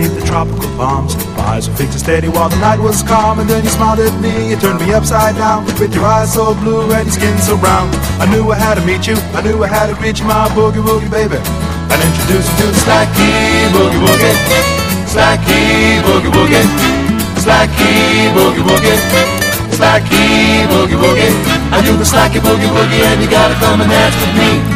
beneath the tropical palms. My eyes were fixed and steady while the night was calm. And then you smiled at me, you turned me upside down. With your eyes so blue and your skin so brown. I knew I had to meet you, I knew I had to greet you, my boogie woogie baby, and introduce you to the slacky boogie woogie. Slacky boogie woogie. Slacky boogie woogie. Slacky boogie woogie. I do the slacky boogie woogie and you gotta come and dance with me.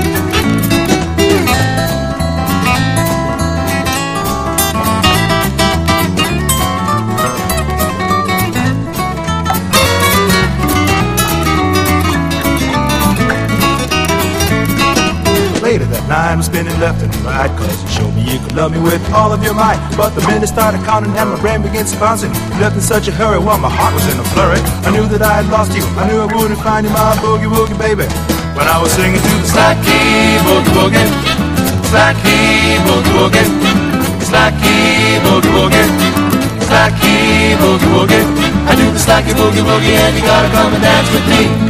Later that night I'm spinning left and right, cause you showed me you could love me with all of your might. But the minute started counting and my brain began bouncing, you left in such a hurry while my heart was in a flurry. I knew that I had lost you, I knew I wouldn't find you, my boogie woogie baby, when I was singing to the slacky boogie woogie. Slacky boogie woogie. Slacky boogie woogie. Slacky boogie woogie. I do the slacky boogie woogie and you gotta come and dance with me.